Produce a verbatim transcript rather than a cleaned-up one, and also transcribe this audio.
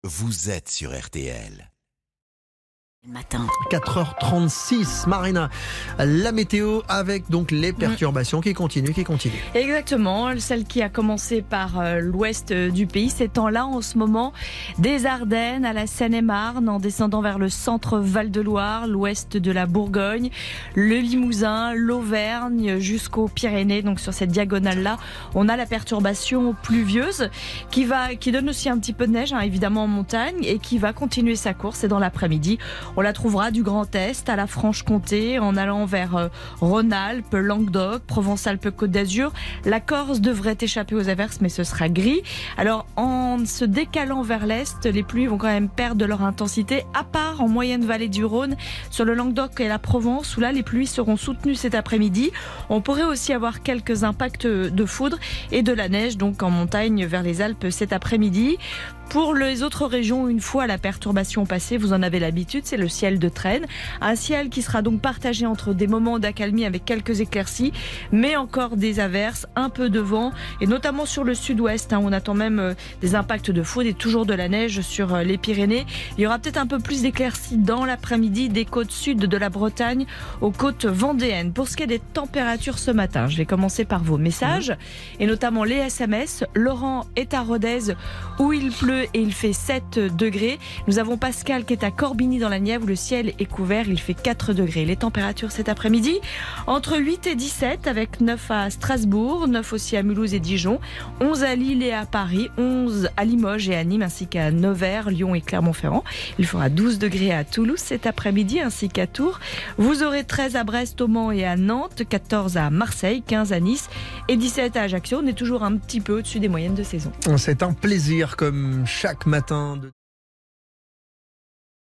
vous êtes sur R T L. Matin. quatre heures trente-six, Marina, la météo avec donc les perturbations mmh. qui continuent, qui continuent. Exactement, celle qui a commencé par euh, l'ouest du pays s'étend là en ce moment des Ardennes à la Seine-et-Marne, en descendant vers le centre Val-de-Loire, l'ouest de la Bourgogne, le Limousin, l'Auvergne jusqu'aux Pyrénées. Donc sur cette diagonale-là, on a la perturbation pluvieuse qui, va, qui donne aussi un petit peu de neige, hein, évidemment en montagne, et qui va continuer sa course. Et dans l'après-midi, on la trouvera du Grand Est à la Franche-Comté, en allant vers euh, Rhône-Alpes, Languedoc, Provence-Alpes-Côte d'Azur. La Corse devrait échapper aux averses, mais ce sera gris. Alors, en se décalant vers l'Est, les pluies vont quand même perdre de leur intensité, à part en moyenne vallée du Rhône, sur le Languedoc et la Provence, où là, les pluies seront soutenues cet après-midi. On pourrait aussi avoir quelques impacts de foudre et de la neige, donc en montagne vers les Alpes cet après-midi. Pour les autres régions, une fois la perturbation passée, vous en avez l'habitude, c'est le ciel de traîne. Un ciel qui sera donc partagé entre des moments d'accalmie avec quelques éclaircies, mais encore des averses, un peu de vent, et notamment sur le sud-ouest. Hein, on attend même des impacts de foudre et toujours de la neige sur les Pyrénées. Il y aura peut-être un peu plus d'éclaircies dans l'après-midi des côtes sud de la Bretagne aux côtes vendéennes. Pour ce qui est des températures ce matin, je vais commencer par vos messages, et notamment les S M S. Laurent est à Rodez où il pleut et il fait sept degrés. Nous avons Pascal qui est à Corbigny dans la Nièvre où le ciel est couvert, il fait quatre degrés. Les températures cet après-midi entre huit et dix-sept, avec neuf à Strasbourg, neuf aussi à Mulhouse et Dijon, onze à Lille et à Paris, onze à Limoges et à Nîmes, ainsi qu'à Nevers, Lyon et Clermont-Ferrand. Il fera douze degrés à Toulouse cet après-midi, ainsi qu'à Tours. Vous aurez treize à Brest, au Mans et à Nantes, quatorze à Marseille, quinze à Nice et dix-sept à Ajaccio. On est toujours un petit peu au-dessus des moyennes de saison. C'est un plaisir comme chaque matin de